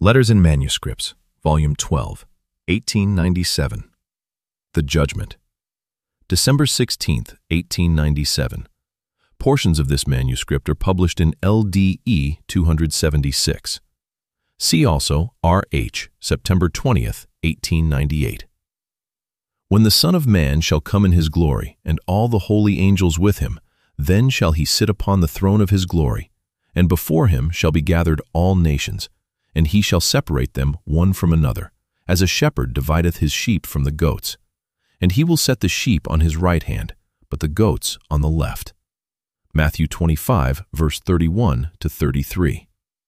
Letters and Manuscripts, Volume 12, 1897. The Judgment. December 16, 1897. Portions of this manuscript are published in LDE 276. See also R.H., September 20, 1898. When the Son of Man shall come in his glory, and all the holy angels with him, then shall he sit upon the throne of his glory, and before him shall be gathered all nations, and he shall separate them one from another, as a shepherd divideth his sheep from the goats. And he will set the sheep on his right hand, but the goats on the left. Matthew 25, verse 31 to 33.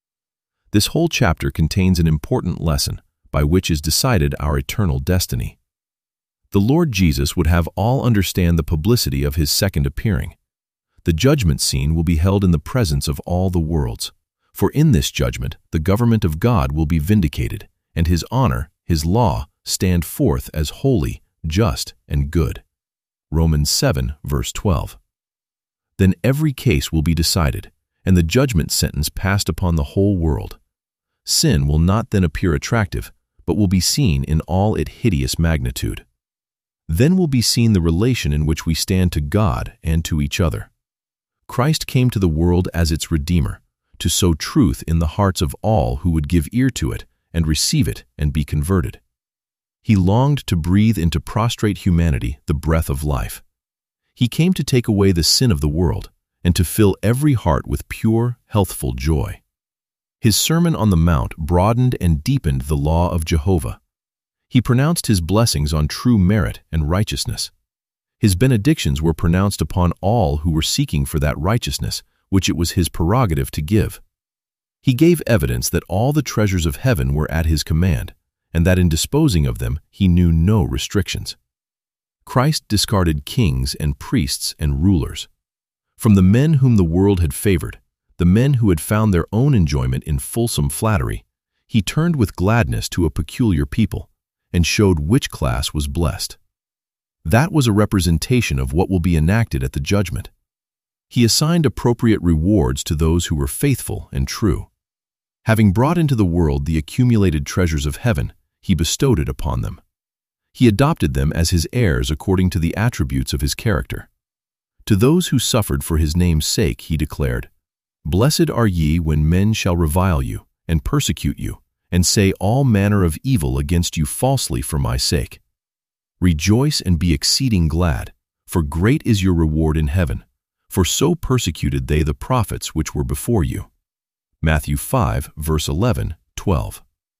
This whole chapter contains an important lesson by which is decided our eternal destiny. The Lord Jesus would have all understand the publicity of his second appearing. The judgment scene will be held in the presence of all the worlds. For in this judgment the government of God will be vindicated, and his honor, his law, stand forth as holy, just, and good. Romans 7, verse 12. Then every case will be decided, and the judgment sentence passed upon the whole world. Sin will not then appear attractive, but will be seen in all its hideous magnitude. Then will be seen the relation in which we stand to God and to each other. Christ came to the world as its Redeemer, to sow truth in the hearts of all who would give ear to it and receive it and be converted. He longed to breathe into prostrate humanity the breath of life. He came to take away the sin of the world and to fill every heart with pure, healthful joy. His Sermon on the Mount broadened and deepened the law of Jehovah. He pronounced his blessings on true merit and righteousness. His benedictions were pronounced upon all who were seeking for that righteousness which it was his prerogative to give. He gave evidence that all the treasures of heaven were at his command, and that in disposing of them he knew no restrictions. Christ discarded kings and priests and rulers. From the men whom the world had favored, the men who had found their own enjoyment in fulsome flattery, he turned with gladness to a peculiar people, and showed which class was blessed. That was a representation of what will be enacted at the judgment. He assigned appropriate rewards to those who were faithful and true. Having brought into the world the accumulated treasures of heaven, he bestowed it upon them. He adopted them as his heirs according to the attributes of his character. To those who suffered for his name's sake, he declared, "Blessed are ye when men shall revile you, and persecute you, and say all manner of evil against you falsely for my sake. Rejoice and be exceeding glad, for great is your reward in heaven. For so persecuted they the prophets which were before you." Matthew 5, verse 11, 12.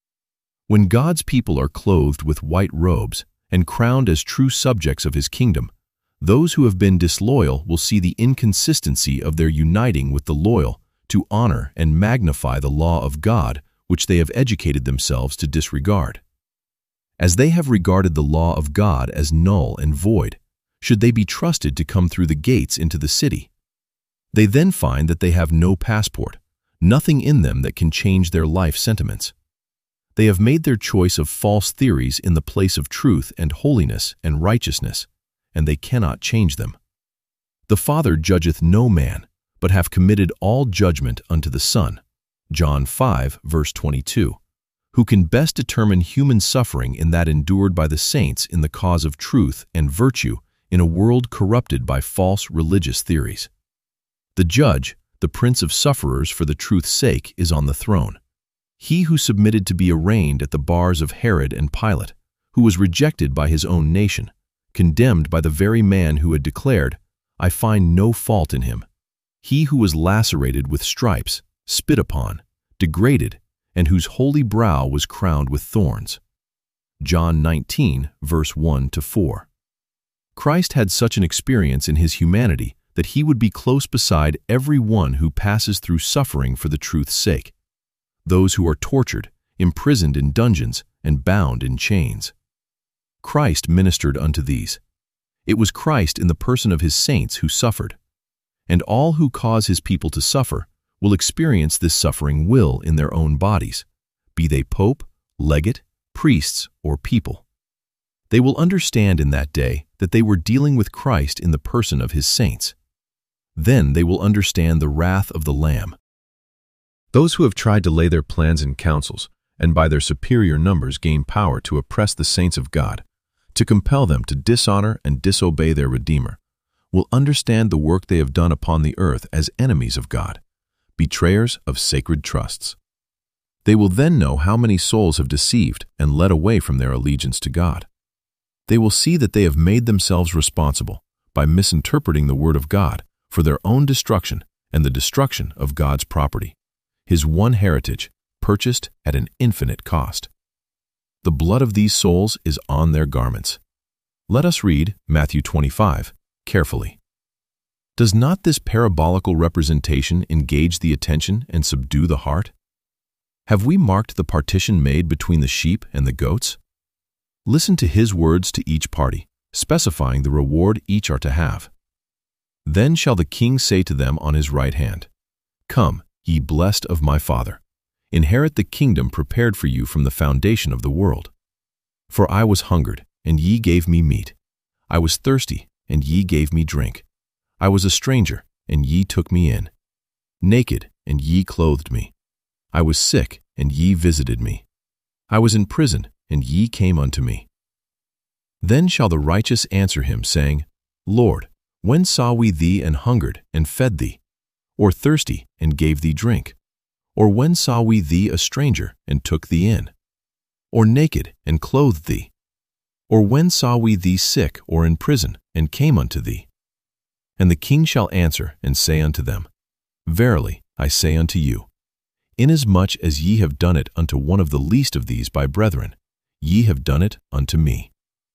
When God's people are clothed with white robes and crowned as true subjects of his kingdom, those who have been disloyal will see the inconsistency of their uniting with the loyal to honor and magnify the law of God which they have educated themselves to disregard. As they have regarded the law of God as null and void, should they be trusted to come through the gates into the city? They then find that they have no passport, nothing in them that can change their life sentiments. They have made their choice of false theories in the place of truth and holiness and righteousness, and they cannot change them. The Father judgeth no man, but hath committed all judgment unto the Son. John 5, verse 22, who can best determine human suffering in that endured by the saints in the cause of truth and virtue in a world corrupted by false religious theories. The Judge, the Prince of sufferers for the truth's sake, is on the throne. He who submitted to be arraigned at the bars of Herod and Pilate, who was rejected by his own nation, condemned by the very man who had declared, "I find no fault in him." He who was lacerated with stripes, spit upon, degraded, and whose holy brow was crowned with thorns. John 19, verse 1 to 4. Christ had such an experience in his humanity that he would be close beside every one who passes through suffering for the truth's sake, those who are tortured, imprisoned in dungeons, and bound in chains. Christ ministered unto these. It was Christ in the person of his saints who suffered, and all who cause his people to suffer will experience this suffering will in their own bodies, be they pope, legate, priests, or people. They will understand in that day that they were dealing with Christ in the person of his saints. Then they will understand the wrath of the Lamb. Those who have tried to lay their plans and counsels and by their superior numbers gain power to oppress the saints of God, to compel them to dishonor and disobey their Redeemer, will understand the work they have done upon the earth as enemies of God, betrayers of sacred trusts. They will then know how many souls have deceived and led away from their allegiance to God. They will see that they have made themselves responsible by misinterpreting the Word of God for their own destruction and the destruction of God's property, His one heritage, purchased at an infinite cost. The blood of these souls is on their garments. Let us read Matthew 25 carefully. Does not this parabolical representation engage the attention and subdue the heart? Have we marked the partition made between the sheep and the goats? Listen to His words to each party, specifying the reward each are to have. Then shall the king say to them on his right hand, Come, ye blessed of my Father, inherit the kingdom prepared for you from the foundation of the world. For I was hungered, and ye gave me meat. I was thirsty, and ye gave me drink. I was a stranger, and ye took me in. Naked, and ye clothed me. I was sick, and ye visited me. I was in prison, and ye came unto me. Then shall the righteous answer him, saying, Lord, when saw we thee and hungered, and fed thee? Or thirsty, and gave thee drink? Or when saw we thee a stranger, and took thee in? Or naked, and clothed thee? Or when saw we thee sick or in prison, and came unto thee? And the king shall answer and say unto them, Verily, I say unto you, inasmuch as ye have done it unto one of the least of these my brethren, ye have done it unto me.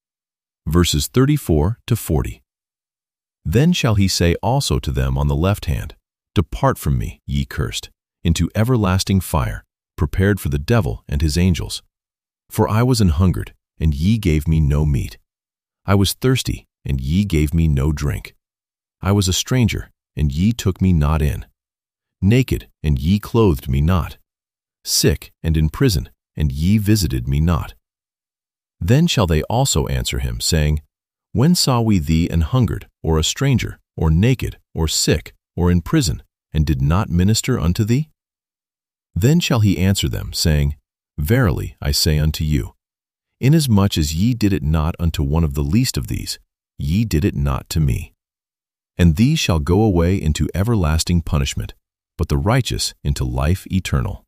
Verses 34 to 40. Then shall he say also to them on the left hand, Depart from me, ye cursed, into everlasting fire, prepared for the devil and his angels. For I was an hungered, and ye gave me no meat. I was thirsty, and ye gave me no drink. I was a stranger, and ye took me not in. Naked, and ye clothed me not. Sick, and in prison, and ye visited me not. Then shall they also answer him, saying, When saw we thee an hungered, or a stranger, or naked, or sick, or in prison, and did not minister unto thee? Then shall he answer them, saying, Verily I say unto you, inasmuch as ye did it not unto one of the least of these, ye did it not to me. And these shall go away into everlasting punishment, but the righteous into life eternal.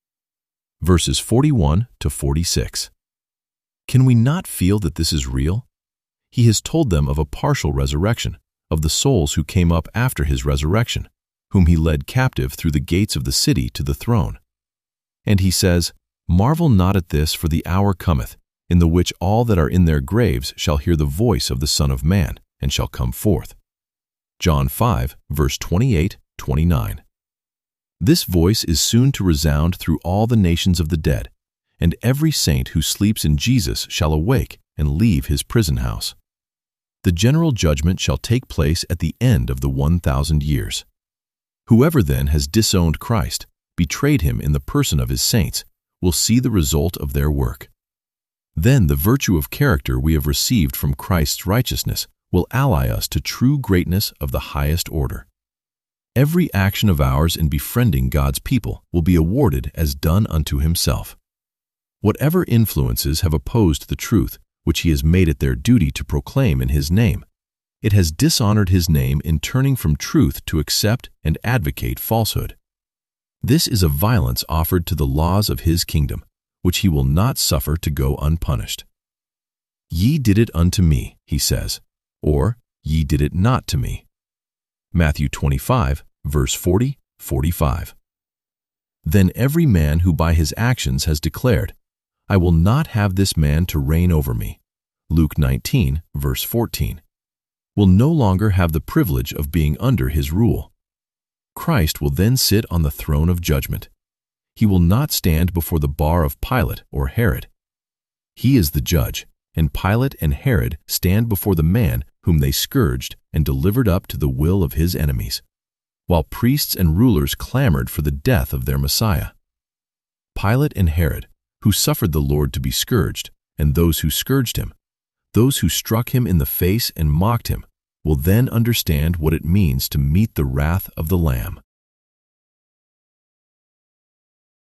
Verses 41 to 46. Can we not feel that this is real? He has told them of a partial resurrection, of the souls who came up after his resurrection, whom he led captive through the gates of the city to the throne. And he says, Marvel not at this, for the hour cometh, in the which all that are in their graves shall hear the voice of the Son of Man, and shall come forth. John 5, verse 28-29. This voice is soon to resound through all the nations of the dead, and every saint who sleeps in Jesus shall awake and leave his prison house. The general judgment shall take place at the end of the 1,000 years. Whoever then has disowned Christ, betrayed him in the person of his saints, will see the result of their work. Then the virtue of character we have received from Christ's righteousness will ally us to true greatness of the highest order. Every action of ours in befriending God's people will be awarded as done unto himself. Whatever influences have opposed the truth which he has made it their duty to proclaim in his name, it has dishonored his name in turning from truth to accept and advocate falsehood. This is a violence offered to the laws of his kingdom, which he will not suffer to go unpunished. Ye did it unto me, he says, or ye did it not to me. Matthew 25, verse 40-45. Then every man who by his actions has declared, I will not have this man to reign over me, Luke 19, verse 14, will no longer have the privilege of being under his rule. Christ will then sit on the throne of judgment. He will not stand before the bar of Pilate or Herod. He is the judge, and Pilate and Herod stand before the man whom they scourged and delivered up to the will of his enemies, while priests and rulers clamored for the death of their Messiah. Pilate and Herod, who suffered the Lord to be scourged, and those who scourged him, those who struck him in the face and mocked him, will then understand what it means to meet the wrath of the Lamb.